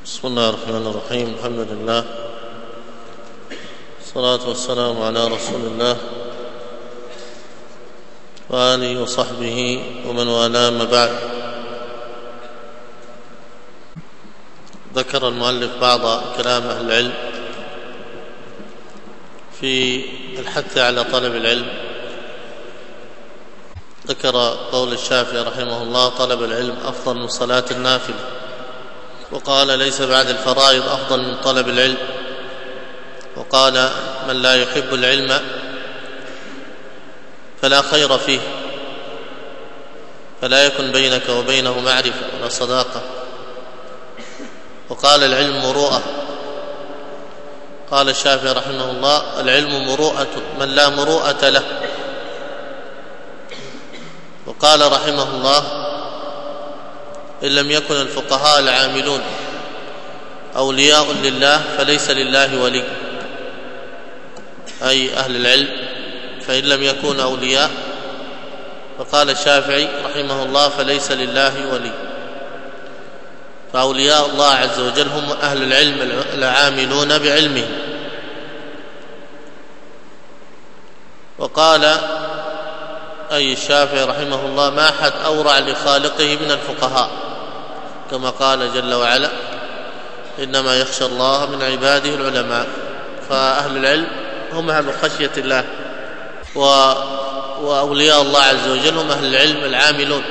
بسم الله الرحمن الرحيم. الحمد لله والصلاة والسلام على رسول الله وآله وصحبه ومن والاه، ما بعد. ذكر المؤلف بعض كلام أهل العلم في الحث على طلب العلم. ذكر قول الشافعي رحمه الله: طلب العلم أفضل من صلاة النافلة. وقال: ليس بعد الفرائض أفضل من طلب العلم. وقال: من لا يحب العلم فلا خير فيه، فلا يكن بينك وبينه معرفة ولا صداقة. وقال: العلم مروءة. قال الشافعي رحمه الله: العلم مروءة من لا مروءة له. وقال رحمه الله: إن لم يكن الفقهاء العاملون أولياء لله فليس لله ولي، أي أهل العلم، فإن لم يكونوا أولياء، فقال الشافعي رحمه الله: فليس لله ولي. فأولياء الله عز وجل هم أهل العلم العاملون بعلمه. وقال أي الشافعي رحمه الله: ما أحد أورع لخالقه من الفقهاء، كما قال جل وعلا: إنما يخشى الله من عباده العلماء. فأهل العلم هم أهل خشية الله، وأولياء الله عز وجل هم أهل العلم العاملون،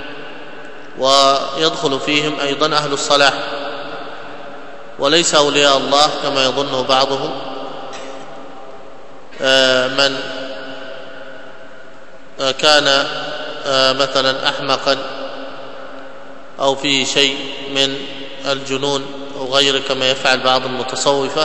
ويدخل فيهم أيضا أهل الصلاح. وليس أولياء الله كما يظنه بعضهم من كان مثلا أحمقا أو فيه شيء من الجنون أو غيره، كما يفعل بعض المتصوفة،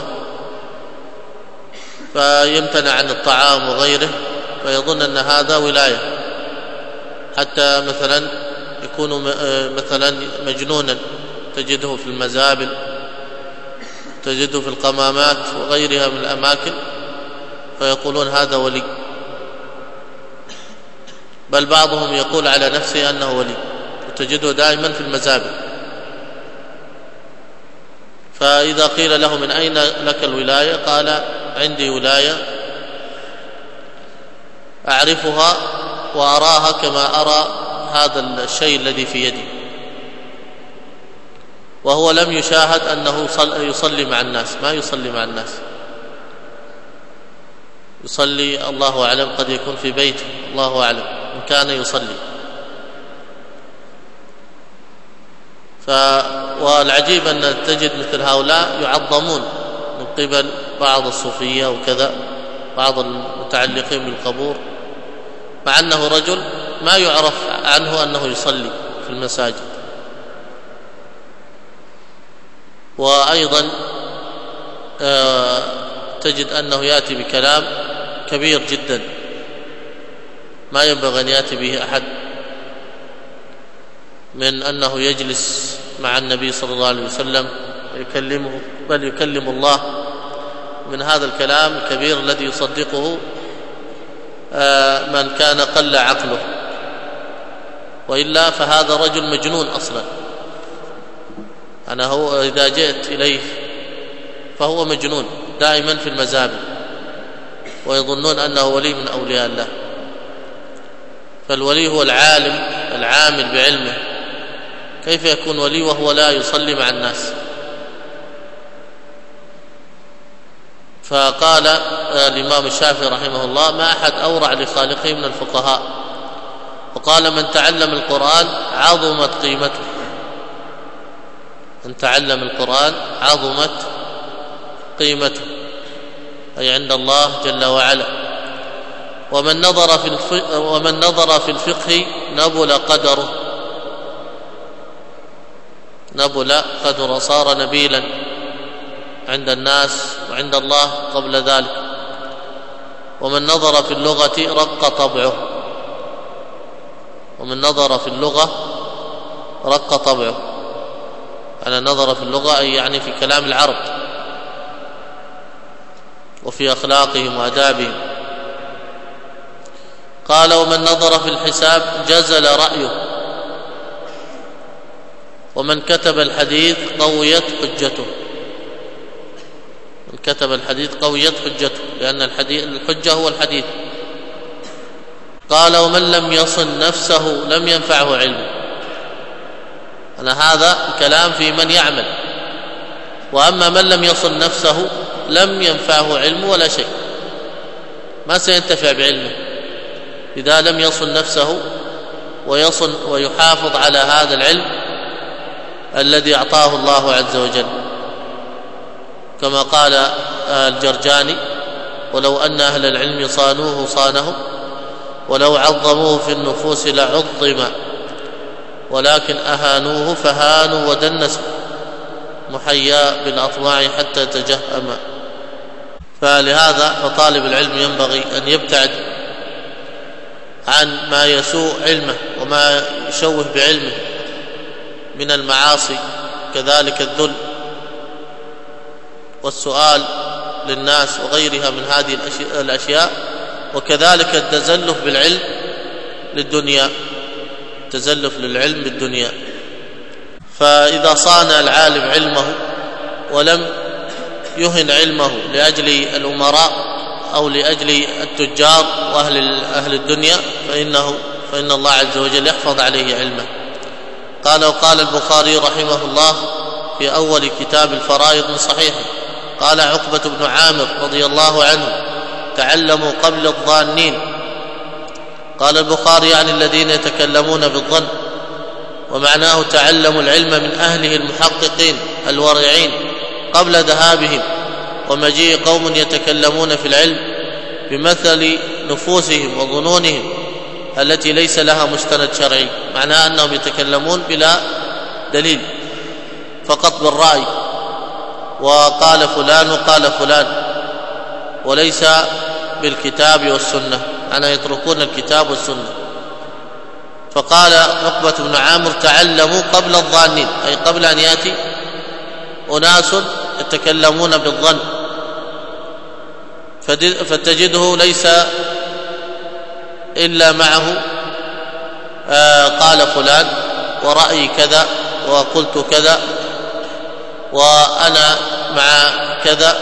فيمتنع عن الطعام وغيره، فيظن أن هذا ولاية، حتى مثلا يكون مثلا مجنونا، تجده في المزابل، تجده في القمامات وغيرها من الأماكن، فيقولون هذا ولي. بل بعضهم يقول على نفسه أنه ولي، وتجده دائما في المزابل. فإذا قيل له: من أين لك الولاية؟ قال: عندي ولاية أعرفها وأراها كما أرى هذا الشيء الذي في يدي. وهو لم يشاهد أنه يصلي مع الناس، ما يصلي مع الناس، يصلي الله أعلم، قد يكون في بيته، الله أعلم إن كان يصلي. والعجيب أن تجد مثل هؤلاء يعظمون من قبل بعض الصوفية وكذا، بعض المتعلقين بالقبور، مع أنه رجل ما يعرف عنه أنه يصلي في المساجد. وأيضا تجد أنه يأتي بكلام كبير جدا ما ينبغي أن يأتي به أحد، من أنه يجلس مع النبي صلى الله عليه وسلم يكلمه، بل يكلم الله، من هذا الكلام الكبير الذي يصدقه من كان قل عقله، وإلا فهذا رجل مجنون أصلا. أنا هو إذا جئت إليه فهو مجنون دائما في المزابل، ويظنون أنه ولي من أولياء الله. فالولي هو العالم العامل بعلمه، كيف يكون ولي وهو لا يصلي مع الناس؟ فقال الإمام الشافعي رحمه الله: ما أحد أورع لخالقه من الفقهاء. وقال: من تعلم القرآن عظمت قيمته. من تعلم القرآن عظمت قيمته، أي عند الله جل وعلا. ومن نظر في الفقه نبل قدره، نبل قدره، صار نبيلا عند الناس وعند الله قبل ذلك. ومن نظر في اللغة رق طبعه، ومن نظر في اللغة رق طبعه. أنا نظر في اللغة أي يعني في كلام العرب وفي أخلاقهم وآدابهم. قال: ومن نظر في الحساب جزل رأيه، ومن كتب الحديث قويت حجته. من كتب الحديث قويت حجته، لأن الحجة هو الحديث. قال ومن لم يصن نفسه لم ينفعه علمه. هذا الكلام في من يعمل، وأما من لم يصن نفسه لم ينفعه علمه ولا شيء، ما سينتفع بعلمه إذا لم يصن نفسه ويصن ويحافظ على هذا العلم الذي أعطاه الله عز وجل، كما قال الجرجاني: ولو أن أهل العلم صانوه صانهم، ولو عظموه في النفوس لعظم، ولكن أهانوه فهانوا ودنسوا، محيا بالأطماع حتى تجهم. فلهذا فطالب العلم ينبغي أن يبتعد عن ما يسوء علمه وما يشوه بعلمه من المعاصي، كذلك الذل والسؤال للناس وغيرها من هذه الأشياء، وكذلك التزلف بالعلم للدنيا، تزلف للعلم بالدنيا. فإذا صان العالم علمه ولم يهن علمه لأجل الأمراء أو لأجل التجار وأهل الدنيا فإن الله عز وجل يحفظ عليه علمه. وقال البخاري رحمه الله في أول كتاب الفرائض من صحيحه، قال عقبة بن عامر رضي الله عنه: تعلموا قبل الظانين. قال البخاري عن الذين يتكلمون بالظن، ومعناه تعلموا العلم من أهله المحققين الورعين قبل ذهابهم ومجيء قوم يتكلمون في العلم بمثل نفوسهم وظنونهم التي ليس لها مستند شرعي، معناه أنهم يتكلمون بلا دليل، فقط بالرأي، وقال فلان وقال فلان، وليس بالكتاب والسنة، أنا يتركون الكتاب والسنة. فقال عقبة بن عامر: تعلموا قبل الظانين، أي قبل أن يأتي أناس يتكلمون بالظن، فتجده ليس إلا معه قال فلان ورأيي كذا وقلت كذا وأنا مع كذا،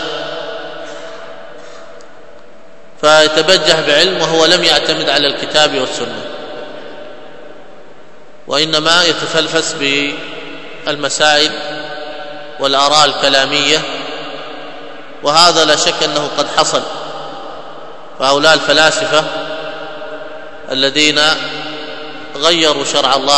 فيتبجح بعلم وهو لم يعتمد على الكتاب والسنة، وإنما يتفلفس بالمسائل والآراء الكلامية، وهذا لا شك أنه قد حصل. فهؤلاء الفلاسفة الذين غيروا شرع الله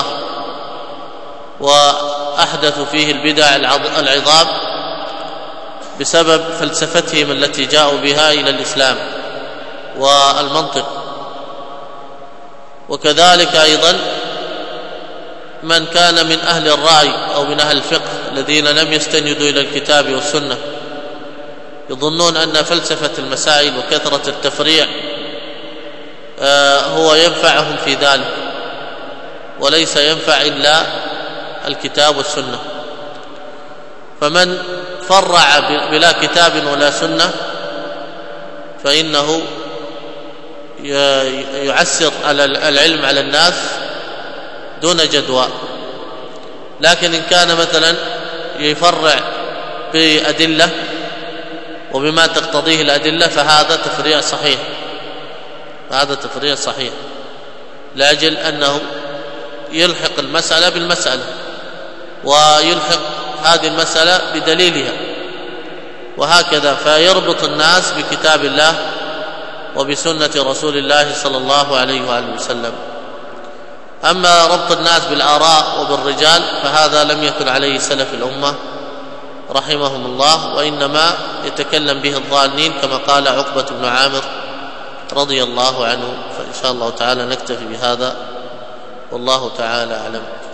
وأحدثوا فيه البدع العظام بسبب فلسفتهم التي جاءوا بها إلى الإسلام والمنطق. وكذلك أيضا من كان من أهل الرأي أو من أهل الفقه الذين لم يستندوا إلى الكتاب والسنة، يظنون أن فلسفة المسائل وكثرة التفريع هو ينفعهم في ذلك، وليس ينفع إلا الكتاب والسنة. فمن فرع بلا كتاب ولا سنة فإنه يعسر على العلم على الناس دون جدوى. لكن إن كان مثلا يفرع بأدلة وبما تقتضيه الأدلة فهذا تفريع صحيح، هذا تفريع صحيح، لأجل أنه يلحق المسألة بالمسألة ويلحق هذه المسألة بدليلها، وهكذا فيربط الناس بكتاب الله وبسنة رسول الله صلى الله عليه وآله وسلم. أما ربط الناس بالآراء وبالرجال فهذا لم يكن عليه سلف الأمة رحمهم الله، وإنما يتكلم به الظالمين كما قال عقبة بن عامر رضي الله عنه. فإن شاء الله تعالى نكتفي بهذا، والله تعالى أعلم.